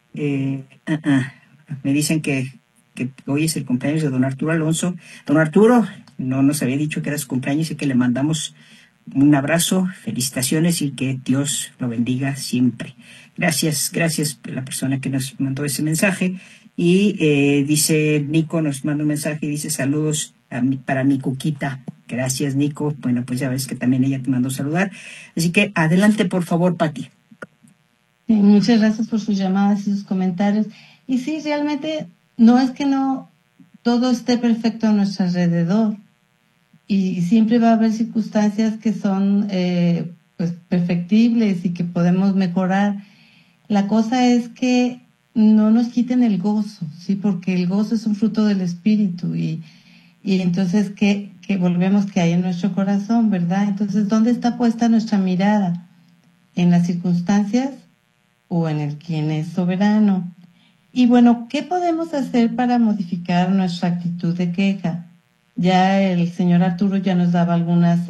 me dicen que hoy es el cumpleaños de don Arturo Alonso. Don Arturo, no nos había dicho que era su cumpleaños y que le mandamos un abrazo, felicitaciones y que Dios lo bendiga siempre. Gracias a la persona que nos mandó ese mensaje. Y dice Nico, nos manda un mensaje y dice saludos para mi Cuquita. Gracias, Nico. Bueno, pues ya ves que también ella te mandó saludar. Así que adelante, por favor, Pati. Sí, muchas gracias por sus llamadas y sus comentarios. Y sí, realmente no es que no todo esté perfecto a nuestro alrededor. Y siempre va a haber circunstancias que son pues perfectibles y que podemos mejorar. La cosa es que no nos quiten el gozo, ¿sí? Porque el gozo es un fruto del Espíritu y entonces que volvemos que hay en nuestro corazón, ¿verdad? Entonces, ¿dónde está puesta nuestra mirada? ¿En las circunstancias o en el quien es soberano? Y bueno, ¿qué podemos hacer para modificar nuestra actitud de queja? Ya el señor Arturo ya nos daba algunas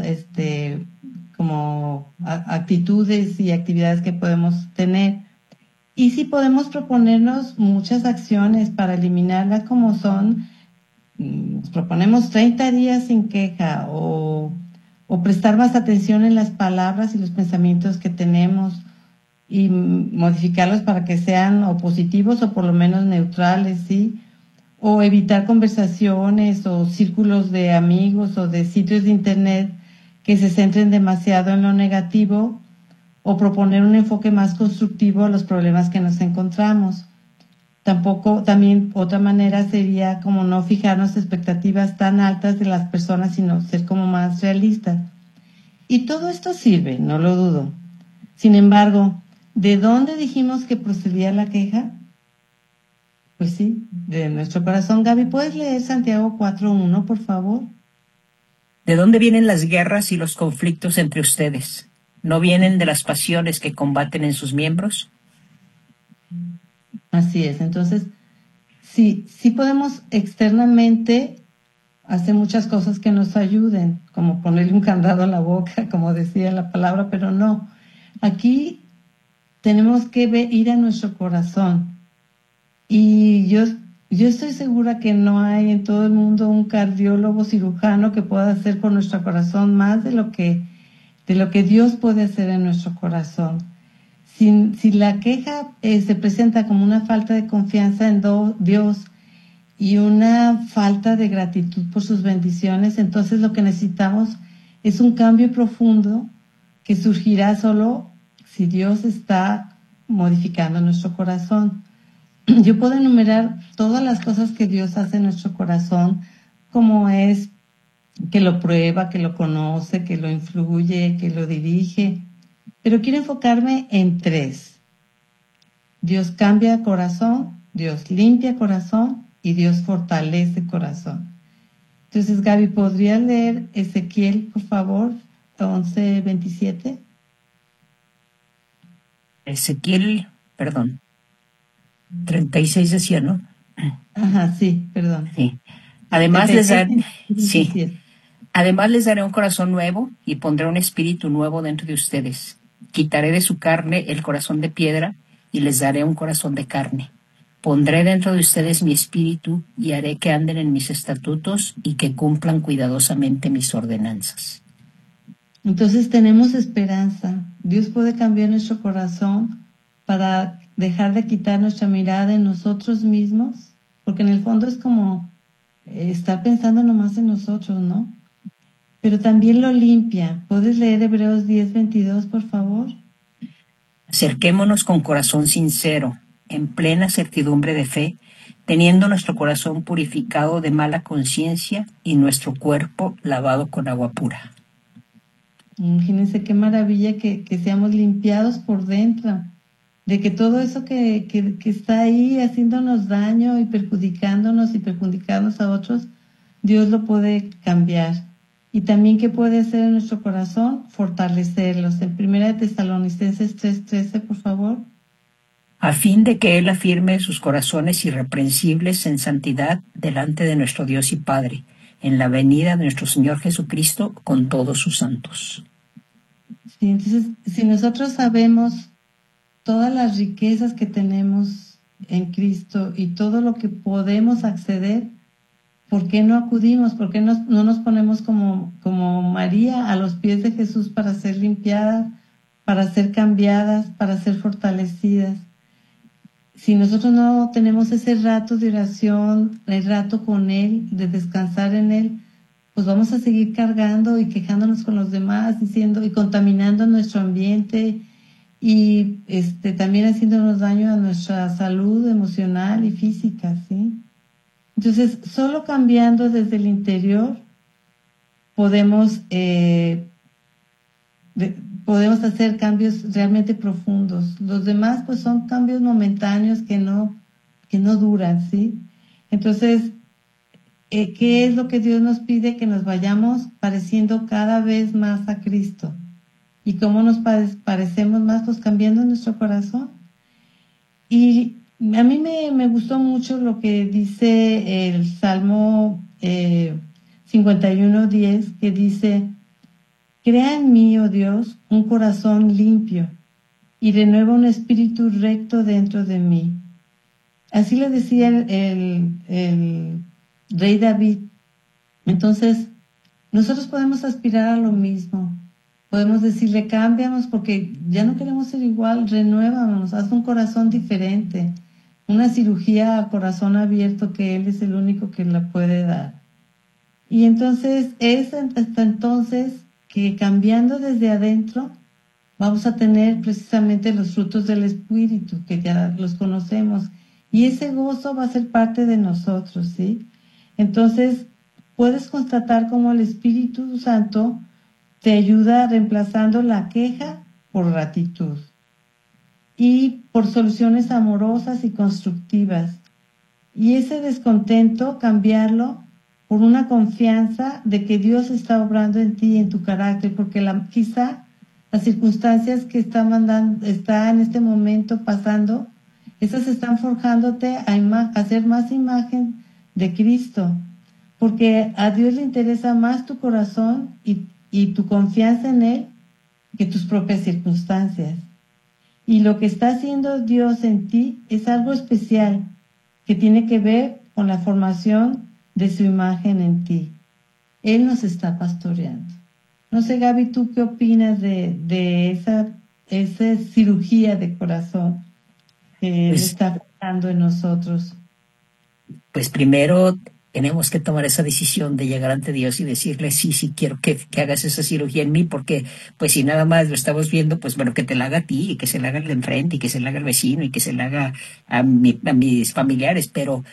como actitudes y actividades que podemos tener. Y sí podemos proponernos muchas acciones para eliminarlas como son, nos proponemos 30 días sin queja o prestar más atención en las palabras y los pensamientos que tenemos y modificarlos para que sean o positivos o por lo menos neutrales, ¿sí? O evitar conversaciones o círculos de amigos o de sitios de internet que se centren demasiado en lo negativo o proponer un enfoque más constructivo a los problemas que nos encontramos. También otra manera sería como no fijarnos expectativas tan altas de las personas, sino ser como más realistas. Y todo esto sirve, no lo dudo. Sin embargo, ¿de dónde dijimos que procedía la queja? Pues sí, de nuestro corazón. Gaby, ¿puedes leer Santiago 4:1, por favor? ¿De dónde vienen las guerras y los conflictos entre ustedes? ¿No vienen de las pasiones que combaten en sus miembros? Así es. Entonces, sí podemos externamente hacer muchas cosas que nos ayuden, como ponerle un candado a la boca, como decía la palabra, pero no. Aquí tenemos que ir a nuestro corazón. Y yo estoy segura que no hay en todo el mundo un cardiólogo cirujano que pueda hacer por nuestro corazón más de lo que Dios puede hacer en nuestro corazón. Si la queja se presenta como una falta de confianza en Dios y una falta de gratitud por sus bendiciones, entonces lo que necesitamos es un cambio profundo que surgirá solo si Dios está modificando nuestro corazón. Yo puedo enumerar todas las cosas que Dios hace en nuestro corazón, como es que lo prueba, que lo conoce, que lo influye, que lo dirige. pero quiero enfocarme en tres. Dios cambia corazón, Dios limpia corazón y Dios fortalece corazón. Entonces, Gaby, ¿podrías leer Ezequiel, por favor, 11:27? Ezequiel, perdón, 36 decía, ¿no? Ajá, sí, perdón. Sí. Además les daré, 27. Además les daré un corazón nuevo y pondré un espíritu nuevo dentro de ustedes. Quitaré de su carne el corazón de piedra y les daré un corazón de carne. Pondré dentro de ustedes mi espíritu y haré que anden en mis estatutos y que cumplan cuidadosamente mis ordenanzas. Entonces tenemos esperanza. Dios puede cambiar nuestro corazón para dejar de quitar nuestra mirada en nosotros mismos, porque en el fondo es como estar pensando nomás en nosotros, ¿no? Pero también lo limpia. ¿Puedes leer Hebreos 10:22, por favor? Acerquémonos con corazón sincero, en plena certidumbre de fe, teniendo nuestro corazón purificado de mala conciencia y nuestro cuerpo lavado con agua pura. Imagínense qué maravilla que seamos limpiados por dentro, de que todo eso que está ahí haciéndonos daño y perjudicando a otros, Dios lo puede cambiar. Y también, ¿qué puede hacer en nuestro corazón? Fortalecerlos. En 1 Tesalonicenses 3:13, por favor. A fin de que Él afirme sus corazones irreprensibles en santidad delante de nuestro Dios y Padre, en la venida de nuestro Señor Jesucristo con todos sus santos. Sí, entonces, si nosotros sabemos todas las riquezas que tenemos en Cristo y todo lo que podemos acceder, ¿por qué no acudimos? ¿Por qué no nos ponemos como María a los pies de Jesús para ser limpiadas, para ser cambiadas, para ser fortalecidas? Si nosotros no tenemos ese rato de oración, el rato con Él, de descansar en Él, pues vamos a seguir cargando y quejándonos con los demás, diciendo y contaminando nuestro ambiente y también haciéndonos daño a nuestra salud emocional y física, ¿sí? Entonces, solo cambiando desde el interior podemos hacer cambios realmente profundos. Los demás, pues, son cambios momentáneos que no duran, ¿sí? Entonces, ¿qué es lo que Dios nos pide? Que nos vayamos pareciendo cada vez más a Cristo. ¿Y cómo nos parecemos más? Pues cambiando nuestro corazón. Y a mí me gustó mucho lo que dice el Salmo 51:10, que dice: crea en mí, oh Dios, un corazón limpio y renueva un espíritu recto dentro de mí. Así le decía el rey David. Entonces, nosotros podemos aspirar a lo mismo. Podemos decirle: cámbianos porque ya no queremos ser igual, renuévanos, haz un corazón diferente. Una cirugía a corazón abierto que Él es el único que la puede dar. Y entonces es hasta entonces que, cambiando desde adentro, vamos a tener precisamente los frutos del Espíritu, que ya los conocemos. Y ese gozo va a ser parte de nosotros, ¿sí? Entonces, puedes constatar cómo el Espíritu Santo te ayuda reemplazando la queja por gratitud y por soluciones amorosas y constructivas. Y ese descontento, cambiarlo por una confianza de que Dios está obrando en ti y en tu carácter, porque quizá las circunstancias que está en este momento pasando, esas están forjándote a ser más imagen de Cristo, porque a Dios le interesa más tu corazón y tu confianza en Él que tus propias circunstancias. Y lo que está haciendo Dios en ti es algo especial que tiene que ver con la formación de su imagen en ti. Él nos está pastoreando. No sé, Gaby, ¿tú qué opinas de esa cirugía de corazón que está pasando en nosotros? Pues primero tenemos que tomar esa decisión de llegar ante Dios y decirle: sí, quiero que hagas esa cirugía en mí, porque pues si nada más lo estamos viendo, pues bueno, que te la haga a ti, y que se la haga al de enfrente, y que se la haga al vecino, y que se la haga a mis familiares, pero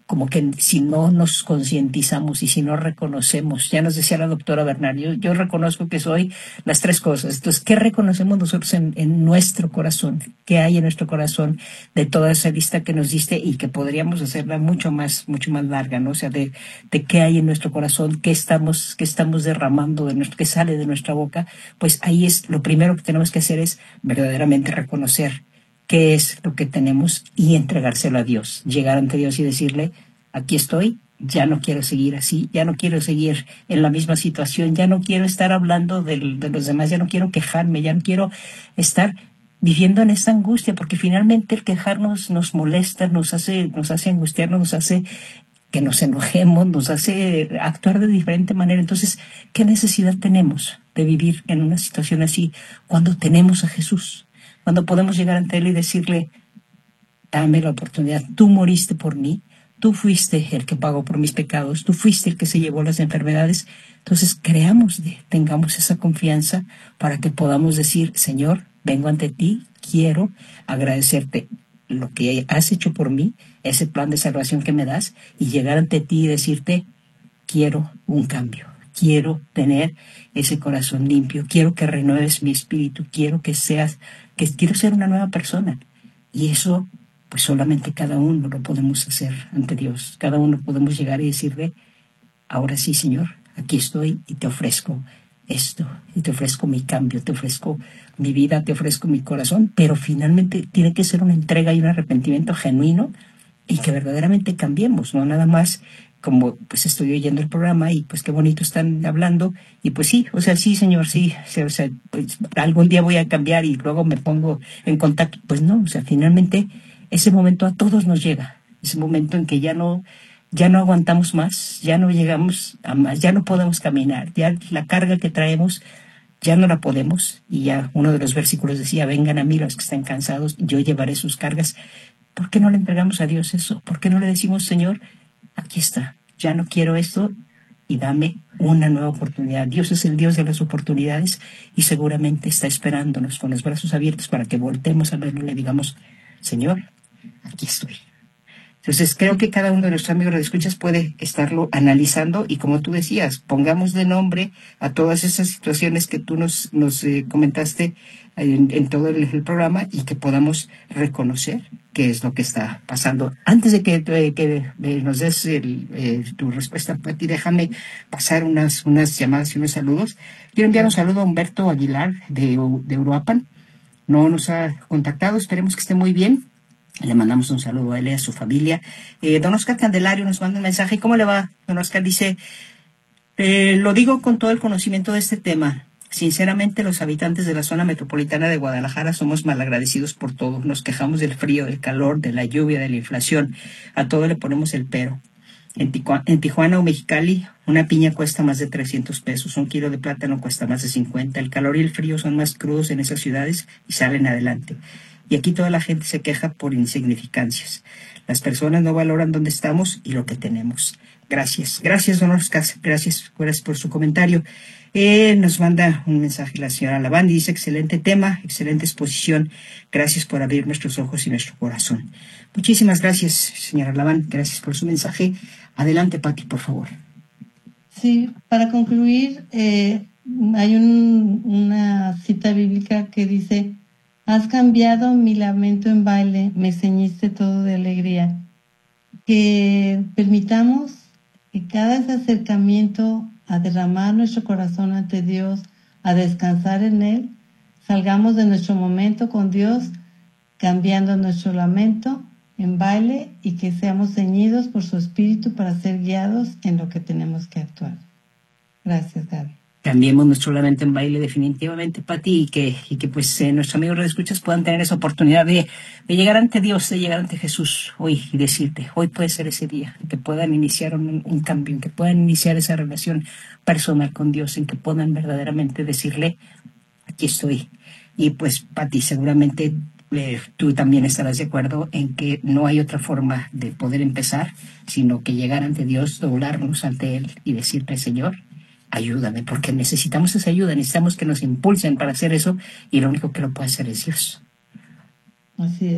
como que si no nos concientizamos y si no reconocemos, ya nos decía la doctora Bernal, yo reconozco que soy las tres cosas. Entonces, ¿qué reconocemos nosotros en nuestro corazón? ¿Qué hay en nuestro corazón de toda esa lista que nos diste y que podríamos hacerla mucho más larga, ¿no? O sea, de qué hay en nuestro corazón, qué estamos derramando, qué sale de nuestra boca. Pues ahí es lo primero que tenemos que hacer, es verdaderamente reconocer qué es lo que tenemos y entregárselo a Dios, llegar ante Dios y decirle, aquí estoy, ya no quiero seguir así, ya no quiero seguir en la misma situación, ya no quiero estar hablando de los demás, ya no quiero quejarme, ya no quiero estar viviendo en esta angustia, porque finalmente el quejarnos nos molesta, nos hace angustiarnos, nos hace que nos enojemos, nos hace actuar de diferente manera. Entonces, ¿qué necesidad tenemos de vivir en una situación así cuando tenemos a Jesús? Cuando podemos llegar ante Él y decirle, dame la oportunidad, tú moriste por mí, tú fuiste el que pagó por mis pecados, tú fuiste el que se llevó las enfermedades. Entonces tengamos esa confianza para que podamos decir, Señor, vengo ante ti, quiero agradecerte lo que has hecho por mí, ese plan de salvación que me das, y llegar ante ti y decirte, quiero un cambio. Quiero tener ese corazón limpio, quiero que renueves mi espíritu, quiero ser una nueva persona. Y eso, pues solamente cada uno lo podemos hacer ante Dios. Cada uno podemos llegar y decirle, ahora sí, Señor, aquí estoy y te ofrezco esto, y te ofrezco mi cambio, te ofrezco mi vida, te ofrezco mi corazón, pero finalmente tiene que ser una entrega y un arrepentimiento genuino y que verdaderamente cambiemos, no nada más como pues estoy oyendo el programa y pues qué bonito están hablando y pues sí, o sea, sí, Señor, sí, o sea, pues algún día voy a cambiar y luego me pongo en contacto. Pues no, o sea, finalmente ese momento a todos nos llega, ese momento en que ya no aguantamos más, ya no llegamos a más, ya no podemos caminar, ya la carga que traemos ya no la podemos. Y ya uno de los versículos decía, vengan a mí los que están cansados, yo llevaré sus cargas. ¿Por qué no le entregamos a Dios eso? ¿Por qué no le decimos, Señor, aquí está, ya no quiero esto y dame una nueva oportunidad? Dios es el Dios de las oportunidades y seguramente está esperándonos con los brazos abiertos para que voltemos a verlo y le digamos, Señor, aquí estoy. Entonces creo que cada uno de nuestros amigos de escuchas puede estarlo analizando y, como tú decías, pongamos de nombre a todas esas situaciones que tú nos comentaste en todo el programa y que podamos reconocer qué es lo que está pasando. Antes de que nos des tu respuesta, Pati, déjame pasar unas llamadas y unos saludos. Quiero enviar un saludo a Humberto Aguilar de Uruapan. No nos ha contactado, esperemos que esté muy bien. Le mandamos un saludo a él y a su familia. Don Oscar Candelario nos manda un mensaje. ¿Cómo le va? Don Oscar dice, lo digo con todo el conocimiento de este tema. Sinceramente, los habitantes de la zona metropolitana de Guadalajara somos malagradecidos por todo. Nos quejamos del frío, del calor, de la lluvia, de la inflación. A todo le ponemos el pero. En Tijuana o Mexicali, una piña cuesta más de 300 pesos. Un kilo de plátano cuesta más de 50. El calor y el frío son más crudos en esas ciudades y salen adelante. Y aquí toda la gente se queja por insignificancias. Las personas no valoran dónde estamos y lo que tenemos. Gracias, don Oscar, gracias por su comentario. Nos manda un mensaje la señora Laván y dice, excelente tema, excelente exposición. Gracias por abrir nuestros ojos y nuestro corazón. Muchísimas gracias, señora Laván, gracias por su mensaje. Adelante, Pati, por favor. Sí, para concluir, hay una cita bíblica que dice, has cambiado mi lamento en baile, me ceñiste todo de alegría. Que permitamos que cada acercamiento a derramar nuestro corazón ante Dios, a descansar en Él, salgamos de nuestro momento con Dios, cambiando nuestro lamento en baile y que seamos ceñidos por su Espíritu para ser guiados en lo que tenemos que actuar. Gracias, Gaby. Cambiemos nuestro lamento en baile definitivamente, Pati, y que pues nuestros amigos de escuchas puedan tener esa oportunidad de llegar ante Dios, de llegar ante Jesús hoy y decirte, hoy puede ser ese día, en que puedan iniciar un cambio, en que puedan iniciar esa relación personal con Dios, en que puedan verdaderamente decirle, aquí estoy. Y pues, Pati, seguramente tú también estarás de acuerdo en que no hay otra forma de poder empezar, sino que llegar ante Dios, doblarnos ante Él y decirle, Señor, ayúdame, porque necesitamos esa ayuda, necesitamos que nos impulsen para hacer eso y lo único que lo puede hacer es Dios. Así es,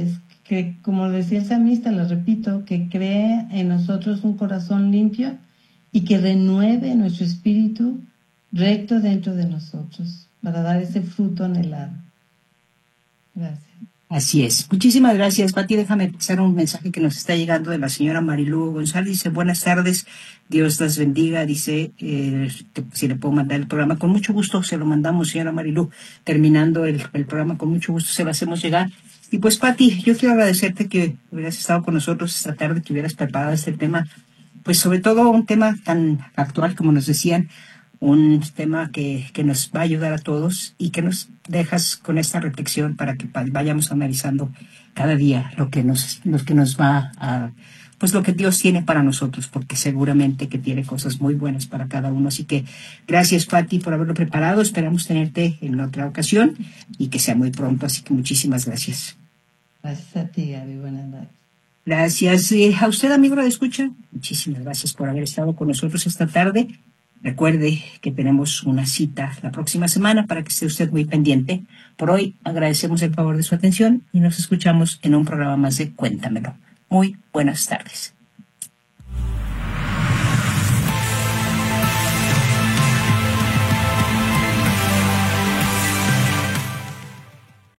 que, como decía el salmista, lo repito, que cree en nosotros un corazón limpio y que renueve nuestro espíritu recto dentro de nosotros para dar ese fruto anhelado. Gracias. Así es. Muchísimas gracias, Pati. Déjame pasar un mensaje que nos está llegando de la señora Marilú González. Dice, buenas tardes, Dios las bendiga. Dice, si le puedo mandar el programa. Con mucho gusto se lo mandamos, señora Marilú. Terminando el programa, con mucho gusto se lo hacemos llegar. Y pues, Pati, yo quiero agradecerte que hubieras estado con nosotros esta tarde, que hubieras preparado este tema. Pues sobre todo un tema tan actual, como nos decían, un tema que nos va a ayudar a todos y que nos dejas con esta reflexión para que vayamos analizando cada día lo que nos va a, pues lo que Dios tiene para nosotros, porque seguramente que tiene cosas muy buenas para cada uno. Así que gracias, Pati, por haberlo preparado. Esperamos tenerte en otra ocasión y que sea muy pronto. Así que muchísimas gracias. Gracias a ti, Gaby. Buenas noches. Gracias. A usted, amigo de escucha, muchísimas gracias por haber estado con nosotros esta tarde. Recuerde que tenemos una cita la próxima semana para que esté usted muy pendiente. Por hoy agradecemos el favor de su atención y nos escuchamos en un programa más de Cuéntamelo. Muy buenas tardes.